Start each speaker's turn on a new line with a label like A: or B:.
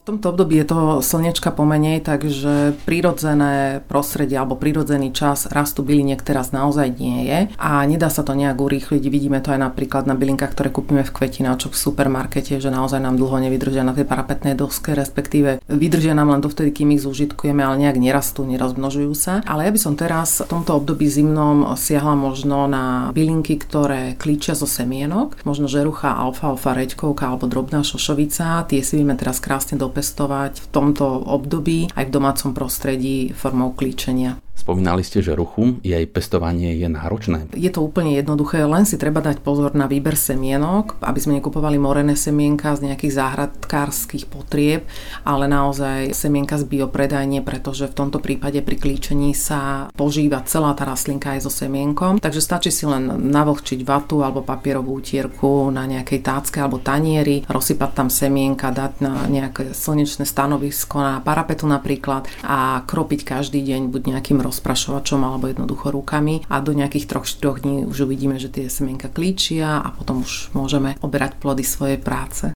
A: V tomto období je to slnečka pomenej, takže prirodzené prostredie alebo prirodzený čas rastu byliniek teraz naozaj nie je a nedá sa to nejak urýchliť. Vidíme to aj napríklad na bylinkách, ktoré kúpime v kvetináčoch v supermarkete, že naozaj nám dlho nevydržia na tej parapetnej doske, respektíve vydržia nám len dovtedy, kým ich zúžitkujeme, ale nejak nerastú, nerozmnožujú sa. Ale ja by som teraz v tomto období zimnom siahla možno na bylinky, ktoré klíčia zo semienok, možno žerucha, alfalfa, reďkovka alebo drobná šošovica. Tie si vieme teraz krásne dopestovať v tomto období aj v domácom prostredí formou klíčenia.
B: Spomínali ste, že ruchu, jej pestovanie je náročné?
A: Je to úplne jednoduché, len si treba dať pozor na výber semienok, aby sme nekupovali morené semienka z nejakých záhradkárskych potrieb, ale naozaj semienka z biopredajne, pretože v tomto prípade pri klíčení sa požíva celá tá rastlinka aj so semienkom, takže stačí si len navlhčiť vatu alebo papierovú utierku na nejakej tácke alebo tanieri, rozsypať tam semienka, dať na nejaké slnečné stanovisko, na parapetu napríklad a kropiť každý deň buď nejakým rozprašovačom alebo jednoducho rukami a do nejakých 3-4 dní už uvidíme, že tie semienka klíčia a potom už môžeme oberať plody svojej práce.